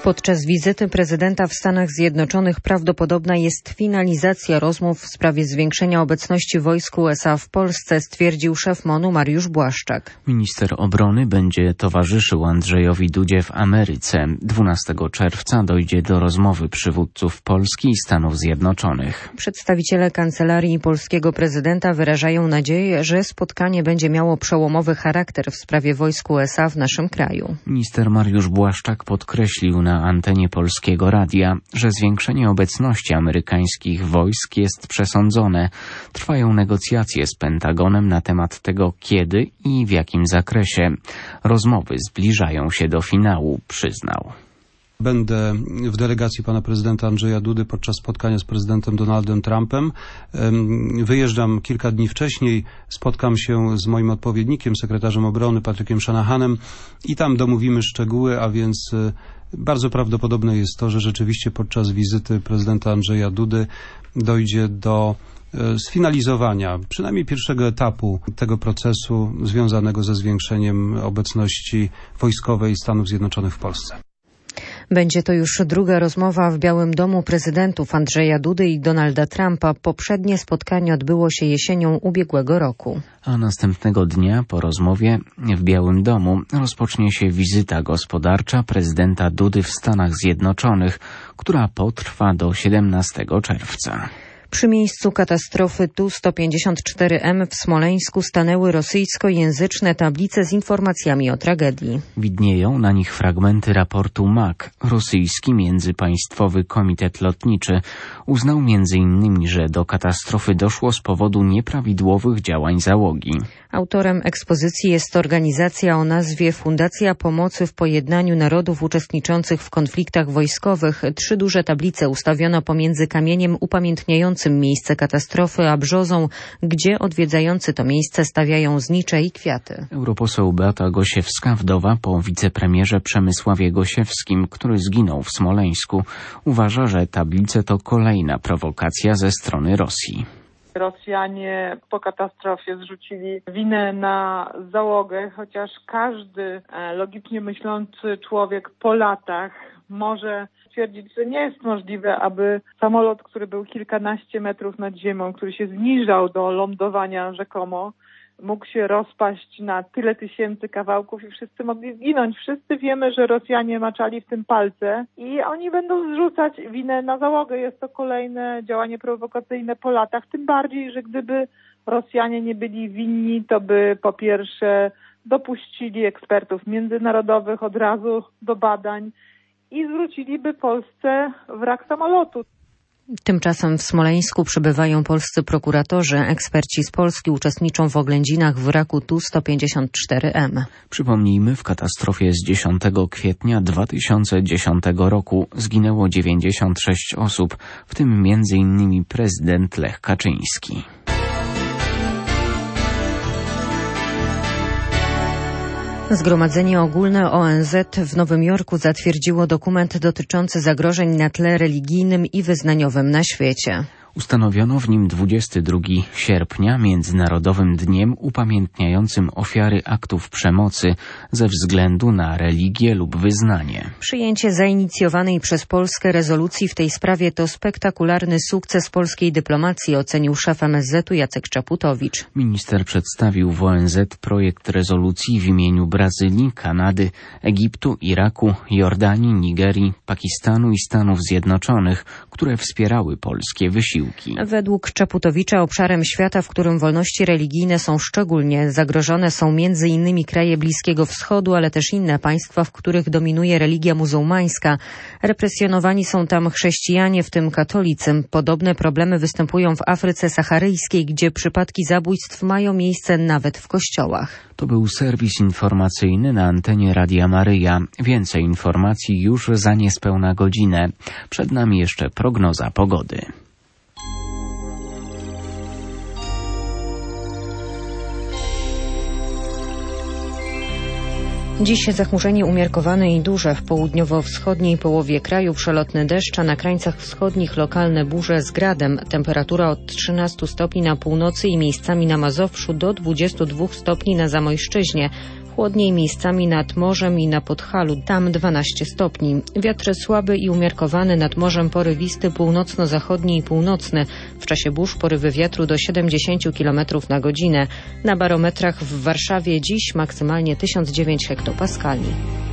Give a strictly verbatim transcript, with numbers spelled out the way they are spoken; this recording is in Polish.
Podczas wizyty prezydenta w Stanach Zjednoczonych prawdopodobna jest finalizacja rozmów w sprawie zwiększenia obecności wojsk U S A w Polsce, stwierdził szef M O N-u Mariusz Błaszczak. Minister obrony będzie towarzyszył Andrzejowi Dudzie w Ameryce. dwunastego czerwca dojdzie do rozmowy przywódców Polski i Stanów Zjednoczonych. Przedstawiciele kancelarii polskiego prezydenta wyrażają nadzieję, że spotkanie będzie miało przełomowy charakter w sprawie wojsk U S A w naszym kraju. Minister Mariusz Błaszczak podkreślił na antenie Polskiego Radia, że zwiększenie obecności amerykańskich wojsk jest przesądzone. Trwają negocjacje z Pentagonem na temat tego, kiedy i w jakim zakresie. Rozmowy zbliżają się do finału, przyznał. Będę w delegacji pana prezydenta Andrzeja Dudy podczas spotkania z prezydentem Donaldem Trumpem. Wyjeżdżam kilka dni wcześniej, spotkam się z moim odpowiednikiem, sekretarzem obrony Patrykiem Shanahanem i tam domówimy szczegóły, a więc bardzo prawdopodobne jest to, że rzeczywiście podczas wizyty prezydenta Andrzeja Dudy dojdzie do sfinalizowania przynajmniej pierwszego etapu tego procesu związanego ze zwiększeniem obecności wojskowej Stanów Zjednoczonych w Polsce. Będzie to już druga rozmowa w Białym Domu prezydentów Andrzeja Dudy i Donalda Trumpa. Poprzednie spotkanie odbyło się jesienią ubiegłego roku. A następnego dnia po rozmowie w Białym Domu rozpocznie się wizyta gospodarcza prezydenta Dudy w Stanach Zjednoczonych, która potrwa do siedemnastego czerwca. Przy miejscu katastrofy Tu sto pięćdziesiąt cztery M w Smoleńsku stanęły rosyjskojęzyczne tablice z informacjami o tragedii. Widnieją na nich fragmenty raportu M A C. Rosyjski Międzypaństwowy Komitet Lotniczy uznał między innymi, że do katastrofy doszło z powodu nieprawidłowych działań załogi. Autorem ekspozycji jest organizacja o nazwie Fundacja Pomocy w Pojednaniu Narodów Uczestniczących w Konfliktach Wojskowych. Trzy duże tablice ustawiono pomiędzy kamieniem upamiętniającym miejsce katastrofy a brzozą, gdzie odwiedzający to miejsce stawiają znicze i kwiaty. Europoseł Beata Gosiewska, wdowa po wicepremierze Przemysławie Gosiewskim, który zginął w Smoleńsku, uważa, że tablice to kolejna prowokacja ze strony Rosji. Rosjanie po katastrofie zrzucili winę na załogę, chociaż każdy logicznie myślący człowiek po latach może stwierdzić, że nie jest możliwe, aby samolot, który był kilkanaście metrów nad ziemią, który się zniżał do lądowania rzekomo, mógł się rozpaść na tyle tysięcy kawałków i wszyscy mogli zginąć. Wszyscy wiemy, że Rosjanie maczali w tym palce i oni będą zrzucać winę na załogę. Jest to kolejne działanie prowokacyjne po latach, tym bardziej, że gdyby Rosjanie nie byli winni, to by po pierwsze dopuścili ekspertów międzynarodowych od razu do badań i zwróciliby Polsce wrak samolotu. Tymczasem w Smoleńsku przybywają polscy prokuratorzy. Eksperci z Polski uczestniczą w oględzinach wraku Tu sto pięćdziesiąt cztery M. Przypomnijmy, w katastrofie z dziesiątego kwietnia dwa tysiące dziesiątego roku zginęło dziewięćdziesiąt sześć osób, w tym między innymi prezydent Lech Kaczyński. Zgromadzenie Ogólne O N Z w Nowym Jorku zatwierdziło dokument dotyczący zagrożeń na tle religijnym i wyznaniowym na świecie. Ustanowiono w nim dwudziestego drugiego sierpnia Międzynarodowym Dniem upamiętniającym ofiary aktów przemocy ze względu na religię lub wyznanie. Przyjęcie zainicjowanej przez Polskę rezolucji w tej sprawie to spektakularny sukces polskiej dyplomacji, ocenił szef M S Z-u Jacek Czaputowicz. Minister przedstawił w O N Z projekt rezolucji w imieniu Brazylii, Kanady, Egiptu, Iraku, Jordanii, Nigerii, Pakistanu i Stanów Zjednoczonych, które wspierały polskie wysiłki. Według Czaputowicza obszarem świata, w którym wolności religijne są szczególnie zagrożone, są między innymi kraje Bliskiego Wschodu, ale też inne państwa, w których dominuje religia muzułmańska. Represjonowani są tam chrześcijanie, w tym katolicy. Podobne problemy występują w Afryce Saharyjskiej, gdzie przypadki zabójstw mają miejsce nawet w kościołach. To był serwis informacyjny na antenie Radia Maryja. Więcej informacji już za niespełna godzinę. Przed nami jeszcze prognoza pogody. Dziś zachmurzenie umiarkowane i duże. W południowo-wschodniej połowie kraju przelotny deszcz, a na krańcach wschodnich lokalne burze z gradem. Temperatura od trzynastu stopni na północy i miejscami na Mazowszu do dwudziestu dwóch stopni na Zamojszczyźnie. Chłodniej miejscami nad morzem i na Podhalu, tam dwanaście stopni. Wiatr słaby i umiarkowany, nad morzem porywisty, północno-zachodni i północny. W czasie burz porywy wiatru do siedemdziesiąt kilometrów na godzinę. Na barometrach w Warszawie dziś maksymalnie tysiąc dziewięć hektopaskali.